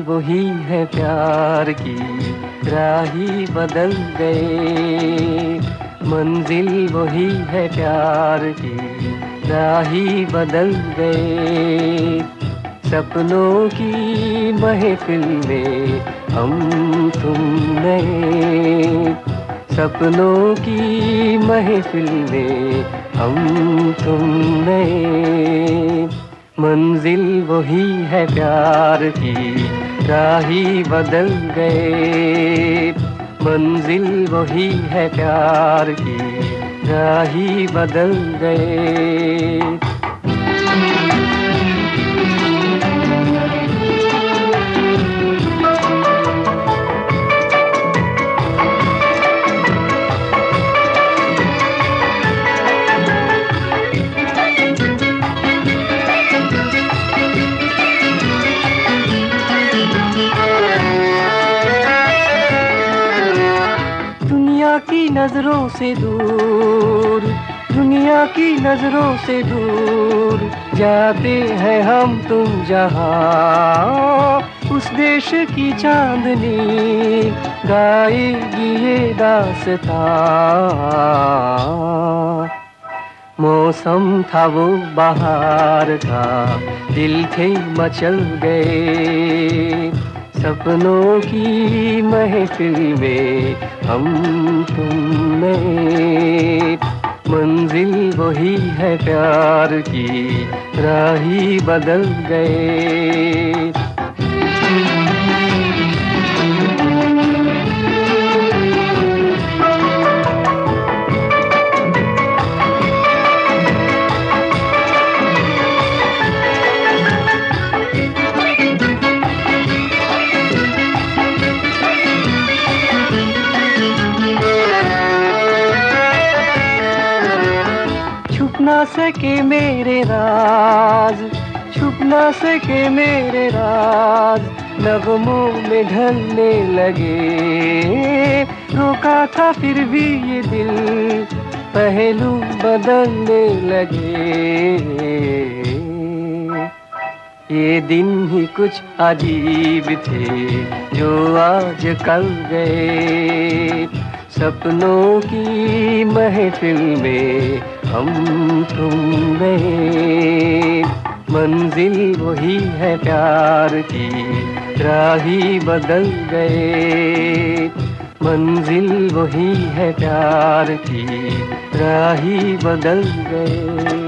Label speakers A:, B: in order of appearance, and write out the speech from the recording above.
A: वही है प्यार की राही बदल गए। मंजिल वही है प्यार की राही बदल गए। सपनों की महफिल में हम तुम नए। सपनों की महफिल में हम तुम नए। मंजिल वही है प्यार की राही बदल गए। मंजिल वही है प्यार की राही बदल गए। दुनिया की नजरों से दूर, दुनिया की नजरों से दूर जाते हैं हम तुम जहां। उस देश की चांदनी गाएगी ये दास्तां। मौसम था वो बहार का, दिल थे मचल गए। सपनों की महफिल में हम तुम नए। मंजिल वही है प्यार की राही बदल गए। छुप ना सके मेरे राज, छुप ना सके मेरे राज, नगमों में ढलने लगे। रोका था फिर भी ये दिल पहलू बदलने लगे। ये दिन ही कुछ अजीब थे जो आज कल गए। सपनों की महफिल में हम तुम नए। मंजिल वही है प्यार की राही बदल गए। मंजिल वही है प्यार की राही बदल गए।